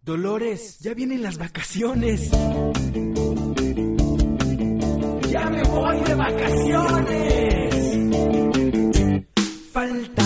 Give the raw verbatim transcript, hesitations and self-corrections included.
Dolores, ya vienen las vacaciones. ¡Ya me voy de vacaciones! Falta